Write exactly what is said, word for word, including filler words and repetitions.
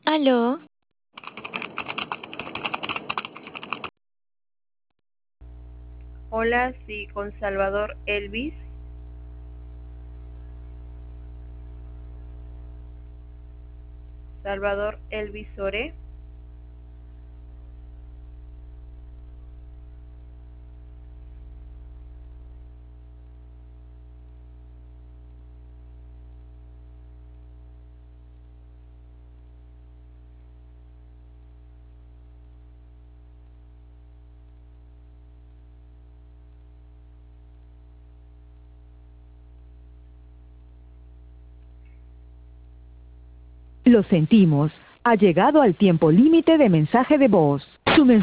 Aló, Hola, sí, con Salvador Elvis. Salvador Elvis Sore. Lo sentimos. Ha llegado al tiempo límite de mensaje de voz. Su mensaje